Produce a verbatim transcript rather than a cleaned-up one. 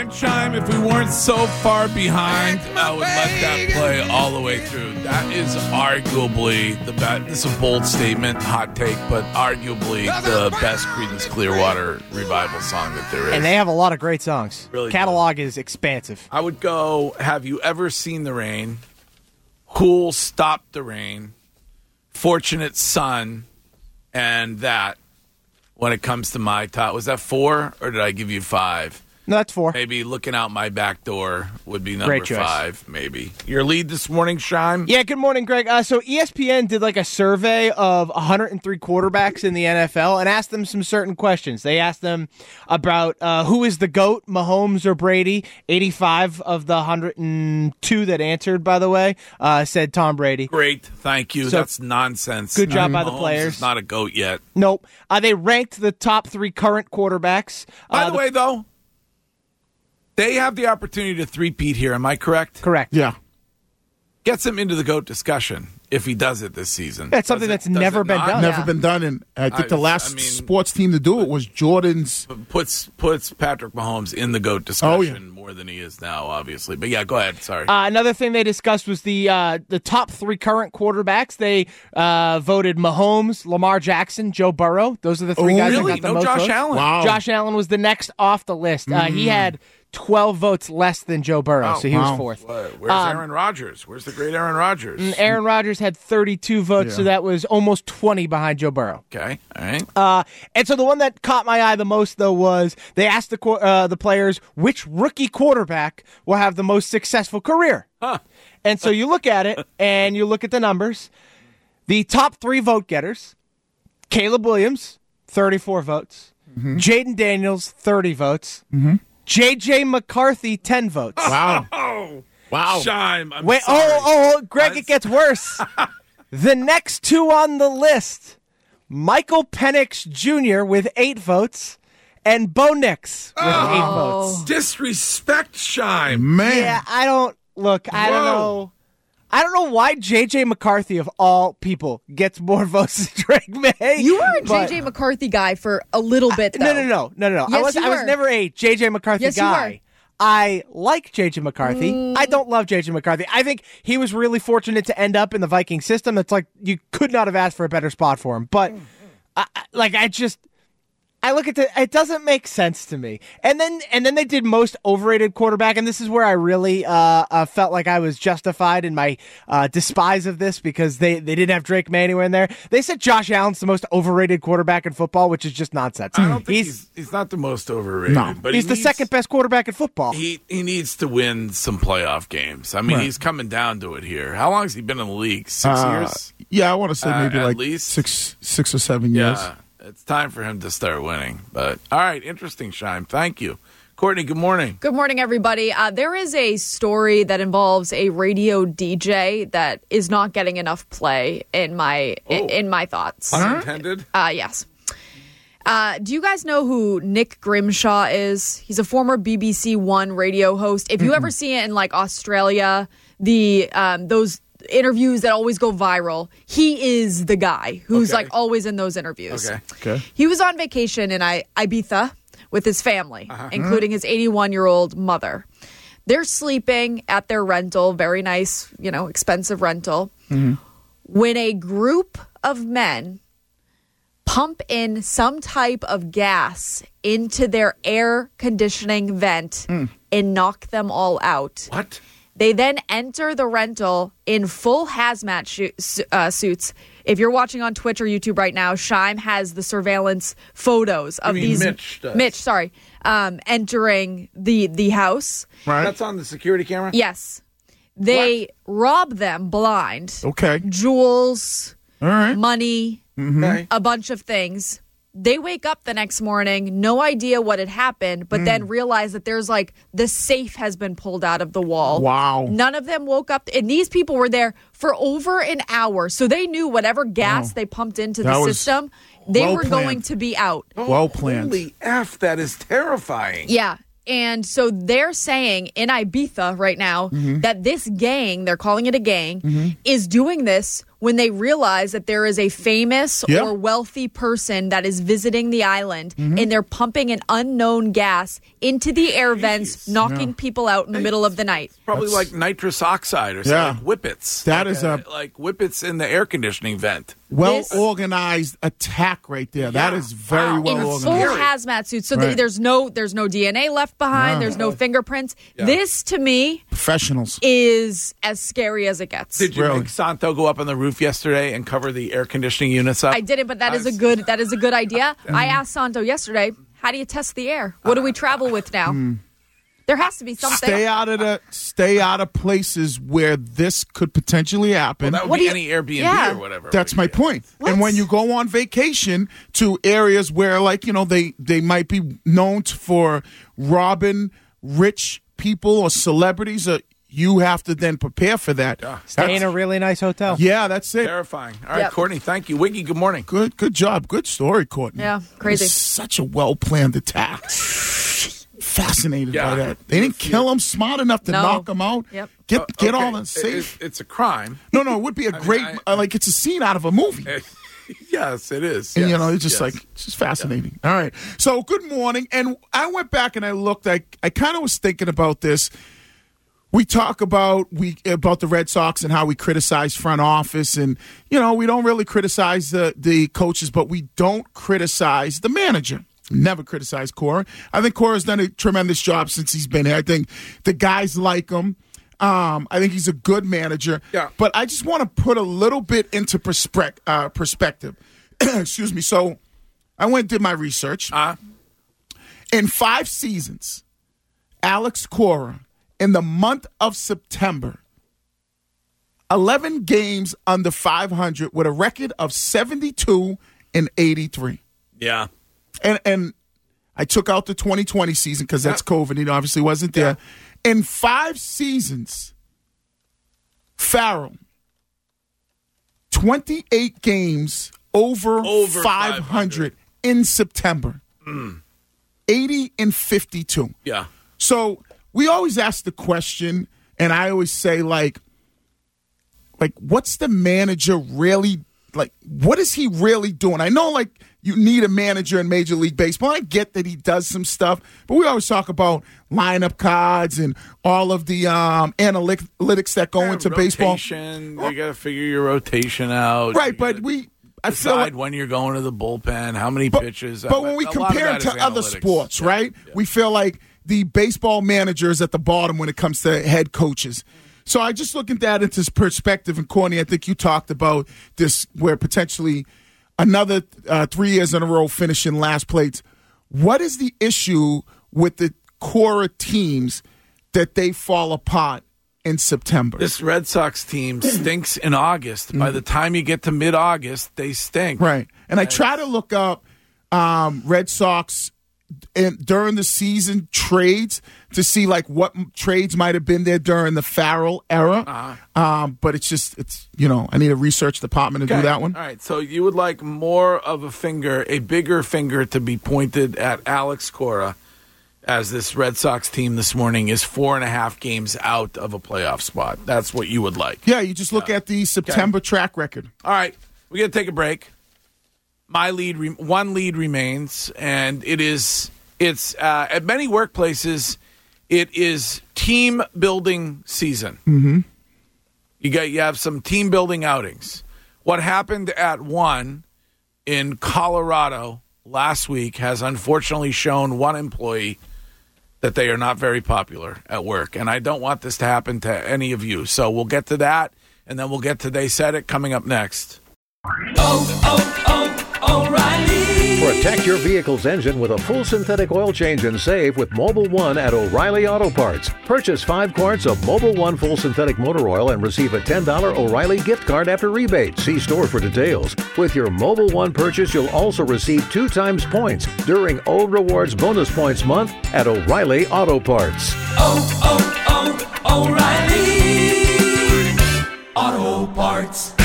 right, Chime, if we weren't so far behind, I would let that play all the way through. That is arguably the best. This is a bold statement, hot take, but arguably the best Creedence Clearwater Revival song that there is. And they have a lot of great songs. Really Catalog do. is expansive. I would go, Have You Ever Seen the Rain? Who'll Stop the Rain? Fortunate Son, and that when it comes to my top. Was that four, or did I give you five? No, that's four. Maybe Looking Out My Back Door would be number Great choice. five, maybe. Your lead this morning, Shime? Yeah, good morning, Greg. Uh, so E S P N did like a survey of one hundred three quarterbacks in the N F L and asked them some certain questions. They asked them about uh, who is the GOAT, Mahomes or Brady. eighty-five of the one hundred two that answered, by the way, uh, said Tom Brady. Great, thank you. So, That's nonsense. Good job Mahomes by the players. is not a GOAT yet. Nope. Uh, they ranked the top three current quarterbacks. By uh, the, the way, though, they have the opportunity to three-peat here. Am I correct? Correct. Yeah. Gets him into the GOAT discussion if he does it this season. That's something Does that's it, does never it been not? done. Never Yeah. been done, and I think I- the last I mean- sports team to do it was Jordan's. Puts puts Patrick Mahomes in the GOAT discussion Oh, yeah. more than he is now, obviously. But yeah, go ahead. Sorry. Uh, another thing they discussed was the uh, the top three current quarterbacks. They uh, voted Mahomes, Lamar Jackson, Joe Burrow. Those are the three Oh, guys really? that got the No most Josh votes. Allen? Wow. Josh Allen was the next off the list. Uh, he had twelve votes less than Joe Burrow, Oh, so he wow. was fourth. What? Where's Um, Aaron Rodgers? Where's the great Aaron Rodgers? Aaron Rodgers had thirty-two votes, Yeah. so that was almost twenty behind Joe Burrow. Okay, all right. Uh, and so the one that caught my eye the most, though, was they asked the qu- uh, the players which rookie quarterback will have the most successful career. Huh. And so you look at it, and you look at the numbers. The top three vote getters, Caleb Williams, thirty-four votes. Jaden Daniels, thirty votes. J J. McCarthy, ten votes. Wow. Oh, Wow. Shime. I'm Wait, sorry. oh, oh, oh, Greg, I- it gets worse. The next two on the list, Michael Penix Junior with eight votes, and Bo Nix with Oh. eight votes. Disrespect, Shime. Man. Yeah, I don't look. I don't Whoa. know. I don't know why J J. McCarthy of all people gets more votes than Drake May. You were a but- J J. McCarthy guy for a little bit, though. No, no, no, no, no, no. I Yes, was, you I was were. never a J J. McCarthy Yes, you guy. were. I like J J. McCarthy. Mm. I don't love J J. McCarthy. I think he was really fortunate to end up in the Viking system. It's like you could not have asked for a better spot for him. But I, I- like I just. I look at the, it doesn't make sense to me. And then and then they did most overrated quarterback, and this is where I really uh, uh, felt like I was justified in my uh, despise of this because they, they didn't have Drake May anywhere in there. They said Josh Allen's the most overrated quarterback in football, which is just nonsense. I don't think he's, he's he's not the most overrated. No. but he's he the needs, second best quarterback in football. He he needs to win some playoff games. I mean, Right. he's coming down to it here. How long has he been in the league? Six Uh, years. Yeah, I want to say Uh, maybe at like least? six, six or seven years. Yeah, it's time for him to start winning. But all right, interesting, Shime. Thank you, Courtney. Good morning. Good morning, everybody. Uh, there is a story that involves a radio D J that is not getting enough play in my Oh. in my thoughts. Unintended. Uh, yes. Uh, do you guys know who Nick Grimshaw is? He's a former B B C One radio host. If you ever see it in like Australia, the um, those interviews that always go viral, he is the guy who's Okay. like always in those interviews. Okay. Okay. He was on vacation in I- Ibiza with his family, including his eighty-one-year-old mother. They're sleeping at their rental, very nice, you know, expensive rental, when a group of men pump in some type of gas into their air conditioning vent and knock them all out. What? They then enter the rental in full hazmat shu- su- uh, suits. If you're watching on Twitch or YouTube right now, Shime has the surveillance photos of mean these. Mitch does? Mitch, sorry, um, entering the the house. Right. That's on the security camera. Yes, they rob them blind. Okay. Jewels, All right. money, Okay. a bunch of things. They wake up the next morning, no idea what had happened, but then realize that there's like the safe has been pulled out of the wall. Wow. None of them woke up, and these people were there for over an hour, so they knew whatever gas Wow. they pumped into That the was system, they well were planned. going to be out. Well planned. Holy F, that is terrifying. Yeah. And so they're saying in Ibiza right now Mm-hmm. that this gang, they're calling it a gang, is doing this when they realize that there is a famous Yeah. or wealthy person that is visiting the island and they're pumping an unknown gas into the air vents, knocking people out in the middle of the night. Probably That's- like nitrous oxide or something, Yeah. like whippets. That like is a- like whippets in the air conditioning vent. Well This- organized attack right there. That Yeah. is very Wow. well In organized. full Scary. hazmat suits, so Right. th- there's no there's no D N A left behind. No. There's no fingerprints. Yeah. This to me Professionals. is as scary as it gets. Did you Really? make Santo go up on the roof yesterday and cover the air conditioning units up? I didn't, but that is a good that is a good idea. I asked Santo yesterday, how do you test the air? What do we travel with now? There has to be something. Stay out of the stay out of places where this could potentially happen. That would What be do any you- Airbnb Yeah. or whatever. That's my point. What? And when you go on vacation to areas where, like, you know, they, they might be known t- for robbing rich people or celebrities, uh, you have to then prepare for that. Yeah. Stay That's- in a really nice hotel. yeah, that's it. Terrifying. All right, Yep. Courtney, thank you. Wiggy, good morning. Good, good job. Good story, Courtney. Yeah, crazy. It was such a well planned attack. Fascinated Yeah. by that. They didn't kill him. Smart enough to No. knock him out. Yep. Get Uh, get okay, all the it- safe. it- it's a crime. no, no, it would be a mean, great I- uh, like it's a scene out of a movie. Yes, it is. And, you Yes, know, it's just yes. like, it's just fascinating. All right. So, good morning. And I went back and I looked, I, I kind of was thinking about this. We talk about we about the Red Sox and how we criticize front office, and you know we don't really criticize the the coaches, but we don't criticize the manager. Never criticize Cora. I think Cora's done a tremendous job since he's been here. I think the guys like him. Um, I think he's a good manager. Yeah. But I just want to put a little bit into perspec- uh, perspective. Excuse me. So I went and did my research. Uh, In five seasons, Alex Cora, in the month of September, eleven games under five hundred with a record of seventy-two and eighty-three. yeah. And and I took out the twenty twenty season because that's COVID. He obviously wasn't there. In five seasons, Farrell, twenty-eight games over, Over five hundred in September. eighty and fifty-two. Yeah. So we always ask the question, and I always say, like, like, what's the manager really, like, what is he really doing? I know, like, you need a manager in Major League Baseball. I get that he does some stuff, but we always talk about lineup cards and all of the um, analytics that go Yeah, into baseball. rotation, You got to figure your rotation out. Right, You but gotta we, I feel decide like, when you're going to the bullpen, how many but, pitches. but when we A lot of compare that it to is other analytics. sports, Yeah, right, yeah. we feel like the baseball manager is at the bottom when it comes to head coaches. So I just look at that into perspective, and Courtney, I think you talked about this, where potentially another uh, three years in a row finishing last place. What is the issue with the core teams that they fall apart in September? This Red Sox team stinks in August. By the time you get to mid-August, they stink. Right. And I try to look up um, Red Sox in, during the season trades to see like what m- trades might have been there during the Farrell era. Uh-huh. Um, but it's just, it's, you know, I need a research department to Okay. do that one. All right. So you would like more of a finger, a bigger finger to be pointed at Alex Cora, as this Red Sox team this morning is four and a half games out of a playoff spot. That's what you would like. Yeah, you just look at the September track record. All right. We got to take a break. My lead, re- one lead remains, and it is, it's uh, at many workplaces, it is team building season. Mm-hmm. You got, you have some team building outings. What happened at one in Colorado last week has unfortunately shown one employee that they are not very popular at work, and I don't want this to happen to any of you. So we'll get to that, and then we'll get to They Said It coming up next. Protect your vehicle's engine with a full synthetic oil change and save with Mobile One at O'Reilly Auto Parts. Purchase five quarts of Mobile One full synthetic motor oil and receive a ten dollars O'Reilly gift card after rebate. See store for details. With your Mobile One purchase, you'll also receive two times points during O Rewards Bonus Points Month at O'Reilly Auto Parts. Oh, oh, oh, O'Reilly Auto Parts.